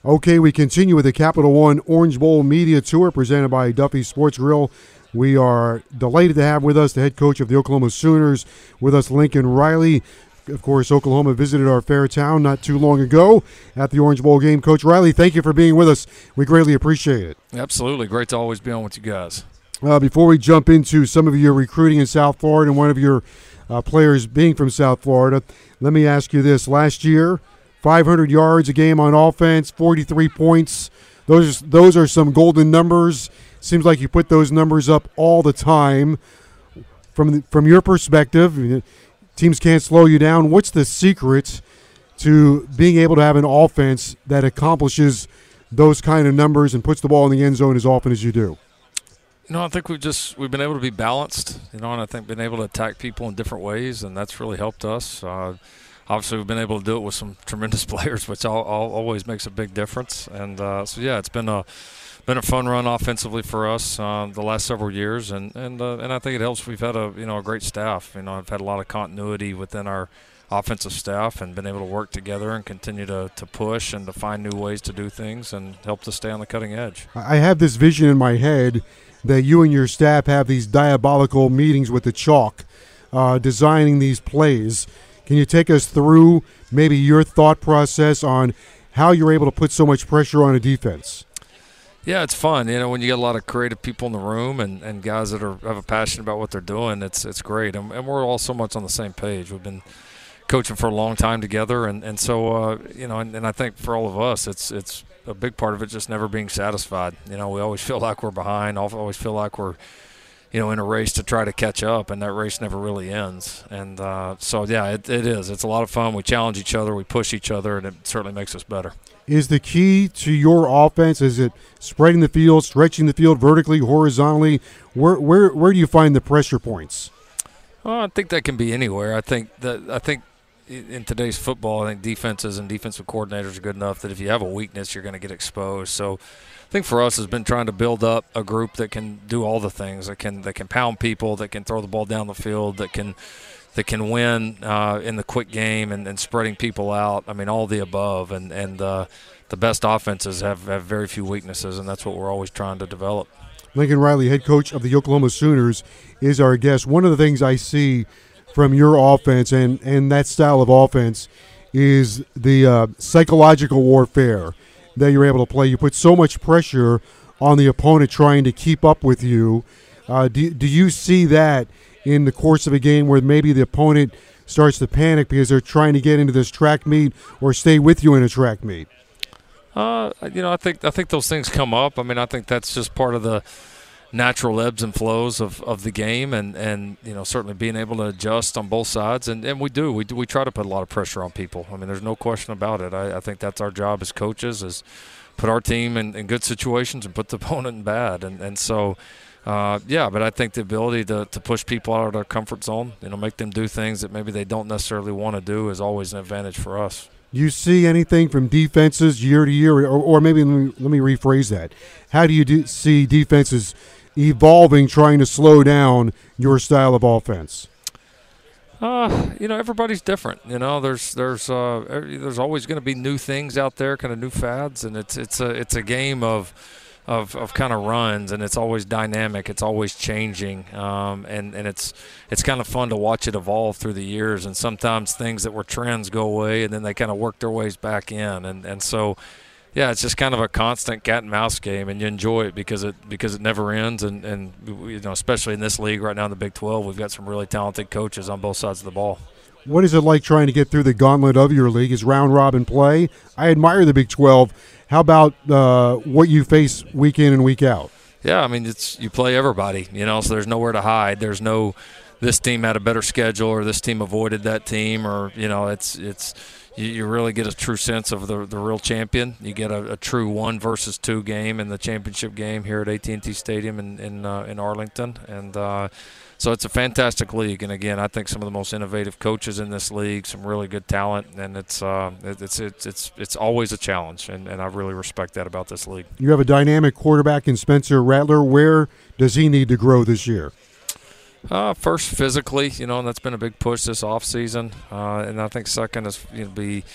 Okay, we continue with the Capital One Orange Bowl Media Tour presented by Duffy Sports Grill. We are delighted to have with us the head coach of the Oklahoma Sooners, with us Lincoln Riley. Of course, Oklahoma visited our fair town not too long ago at the Orange Bowl game. Coach Riley, thank you for being with us. We greatly appreciate it. Absolutely. Great to always be on with you guys. Before we jump into some of your recruiting in South Florida and one of your players being from South Florida, let me ask you this. Last year, 500 yards a game on offense, 43 points. Those are some golden numbers. Seems like you put those numbers up all the time. From your perspective, teams can't slow you down. What's the secret to being able to have an offense that accomplishes those kind of numbers and puts the ball in the end zone as often as you do? I think we've been able to be balanced, and I think been able to attack people in different ways, and that's really helped us. Obviously, we've been able to do it with some tremendous players, which always makes a big difference. And it's been a fun run offensively for us the last several years, and I think it helps. We've had a great staff. I've had a lot of continuity within our offensive staff, and been able to work together and continue to push and to find new ways to do things, and help to stay on the cutting edge. I have this vision in my head that you and your staff have these diabolical meetings with the chalk, designing these plays. Can you take us through maybe your thought process on how you're able to put so much pressure on a defense? Yeah, it's fun. When you get a lot of creative people in the room and guys that have a passion about what they're doing, it's great. And we're all so much on the same page. We've been coaching for a long time together, and so and I think for all of us, it's a big part of it just never being satisfied. We always feel like we're behind. Always feel like we're in a race to try to catch up, and that race never really ends. And it is. It's a lot of fun. We challenge each other, we push each other, and it certainly makes us better. Is the key to your offense, is it spreading the field, stretching the field vertically, horizontally? Where do you find the pressure points? Well, I think that can be anywhere. I think in today's football, I think defenses and defensive coordinators are good enough that if you have a weakness, you're going to get exposed. So I think for us has been trying to build up a group that can do all the things, that can pound people, that can throw the ball down the field, that can win in the quick game, and spreading people out. All the above. And the best offenses have very few weaknesses, and that's what we're always trying to develop. Lincoln Riley, head coach of the Oklahoma Sooners, is our guest. One of the things I see from your offense and that style of offense is the psychological warfare that you're able to play. You put so much pressure on the opponent trying to keep up with you. Do you see that in the course of a game where maybe the opponent starts to panic because they're trying to get into this track meet or stay with you in a track meet? I think those things come up. I think that's just part of the natural ebbs and flows of the game, and certainly being able to adjust on both sides, and we try to put a lot of pressure on people. There's no question about it. I think that's our job as coaches, is put our team in good situations and put the opponent in bad, and so but I think the ability to push people out of their comfort zone, make them do things that maybe they don't necessarily want to do, is always an advantage for us. You see anything from defenses year to year, or maybe let me rephrase that. How do you see defenses evolving, trying to slow down your style of offense? Everybody's different. There's always going to be new things out there, kind of new fads, and it's a game of kind of runs, and it's always dynamic. It's always changing, and it's kind of fun to watch it evolve through the years. And sometimes things that were trends go away, and then they kind of work their ways back in, and so. Yeah, it's just kind of a constant cat and mouse game, and you enjoy it because it never ends. And especially in this league right now in the Big 12, we've got some really talented coaches on both sides of the ball. What is it like trying to get through the gauntlet of your league? Is round robin play? I admire the Big 12. How about what you face week in and week out? Yeah, you play everybody, so there's nowhere to hide. There's no this team had a better schedule or this team avoided that team, or it's. You really get a true sense of the real champion. You get a true 1 versus 2 game in the championship game here at AT&T Stadium in Arlington, and so it's a fantastic league. And again, I think some of the most innovative coaches in this league, some really good talent, and it's always a challenge. And I really respect that about this league. You have a dynamic quarterback in Spencer Rattler. Where does he need to grow this year? First, physically, and that's been a big push this offseason. And I think second is be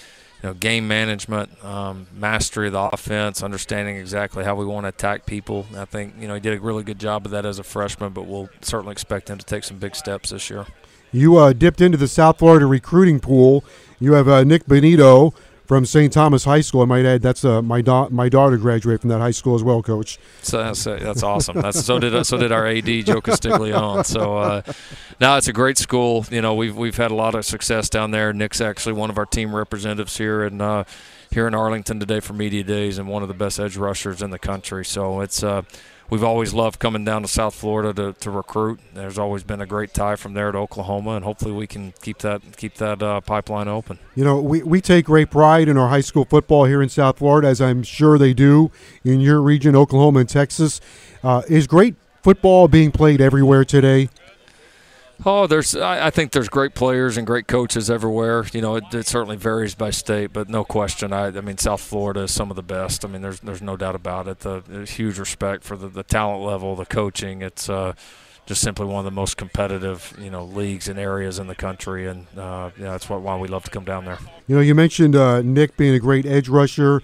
game management, mastery of the offense, understanding exactly how we want to attack people. I think he did a really good job of that as a freshman, but we'll certainly expect him to take some big steps this year. You dipped into the South Florida recruiting pool. You have Nick Benito from St. Thomas High School. I might add that's my daughter graduated from that high school as well, Coach. So that's awesome. So did our AD Joe Castiglione. So no, it's a great school. We've had a lot of success down there. Nick's actually one of our team representatives here in Arlington today for Media Days, and one of the best edge rushers in the country. So it's we've always loved coming down to South Florida to recruit. There's always been a great tie from there to Oklahoma, and hopefully we can keep that pipeline open. We take great pride in our high school football here in South Florida, as I'm sure they do in your region, Oklahoma and Texas. Is great football being played everywhere today? Oh, I think there's great players and great coaches everywhere. It certainly varies by state, but no question. I mean, South Florida is some of the best. I mean, there's no doubt about it. There's huge respect for the talent level, the coaching. It's just simply one of the most competitive, leagues and areas in the country, and that's why we love to come down there. You mentioned Nick being a great edge rusher.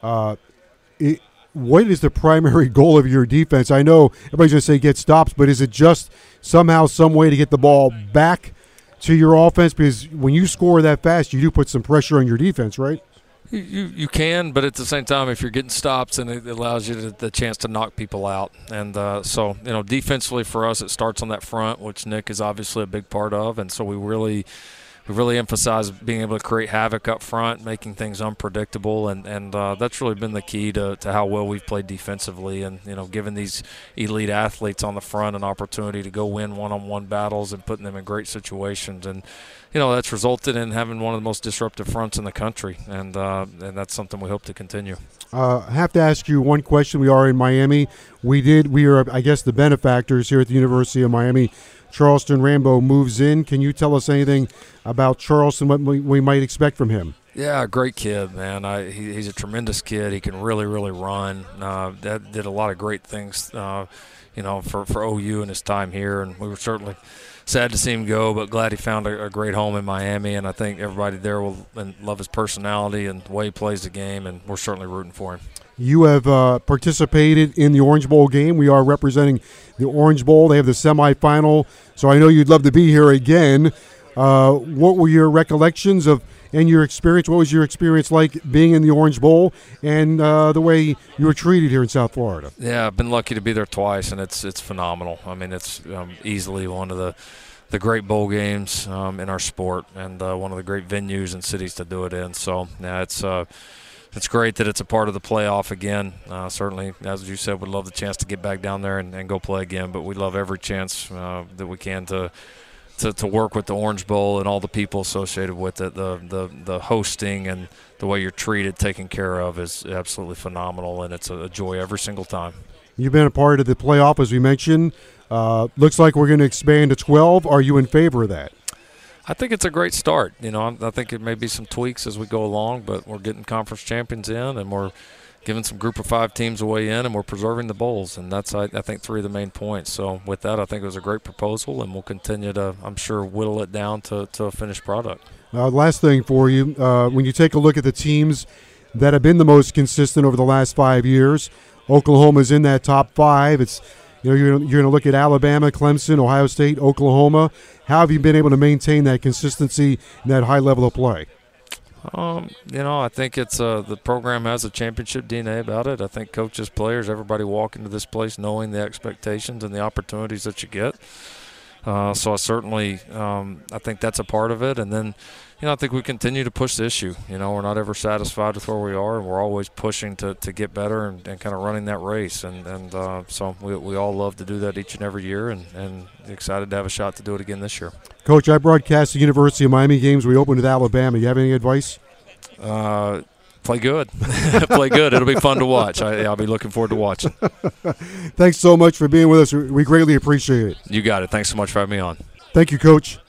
What is the primary goal of your defense? I know everybody's going to say get stops, but is it just somehow, some way to get the ball back to your offense? Because when you score that fast, you do put some pressure on your defense, right? You can, but at the same time, if you're getting stops, then it allows you the chance to knock people out. And so defensively for us, it starts on that front, which Nick is obviously a big part of, and so we really emphasize being able to create havoc up front, making things unpredictable, and that's really been the key to how well we've played defensively, and giving these elite athletes on the front an opportunity to go win one-on-one battles and putting them in great situations, and that's resulted in having one of the most disruptive fronts in the country, and that's something we hope to continue. I have to ask you one question. We are in Miami. We are, I guess, the benefactors here at the University of Miami. Charleston Rambo moves in. Can you tell us anything about Charleston, what we might expect from him? Yeah, great kid, man. He's a tremendous kid. He can really, really run. That did a lot of great things, for OU in his time here, and we were certainly sad to see him go, but glad he found a great home in Miami, and I think everybody there will love his personality and the way he plays the game, and we're certainly rooting for him. You have participated in the Orange Bowl game. We are representing the Orange Bowl. They have the semifinal, so I know you'd love to be here again. What were your recollections of and your experience? What was your experience like being in the Orange Bowl and the way you were treated here in South Florida? Yeah, I've been lucky to be there twice, and it's phenomenal. I mean, it's easily one of the great bowl games in our sport, and one of the great venues and cities to do it in. So, yeah, it's great that it's a part of the playoff again. Certainly, as you said, we'd love the chance to get back down there and go play again, but we love every chance that we can to work with the Orange Bowl and all the people associated with it. The hosting and the way you're treated, taken care of is absolutely phenomenal, and it's a joy every single time. You've been a part of the playoff, as we mentioned. Looks like we're going to expand to 12. Are you in favor of that? I think it's a great start. I think it may be some tweaks as we go along, but we're getting conference champions in, and we're giving some group of 5 teams a way in, and we're preserving the bowls, and that's, I think, 3 of the main points. So with that, I think it was a great proposal, and we'll continue to, I'm sure, whittle it down to a finished product. Last thing for you, when you take a look at the teams that have been the most consistent over the last 5 years, Oklahoma's in that top 5. It's you're going to look at Alabama, Clemson, Ohio State, Oklahoma. How have you been able to maintain that consistency and that high level of play? I think it's the program has a championship DNA about it. I think coaches, players, everybody walk into this place knowing the expectations and the opportunities that you get. So I certainly I think that's a part of it. And then, I think we continue to push the issue. We're not ever satisfied with where we are, and we're always pushing to get better and kind of running that race. And so we all love to do that each and every year, and excited to have a shot to do it again this year. Coach, I broadcast the University of Miami games. We opened with Alabama. You have any advice? Play good. Play good. It'll be fun to watch. I'll be looking forward to watching. Thanks so much for being with us. We greatly appreciate it. You got it. Thanks so much for having me on. Thank you, Coach.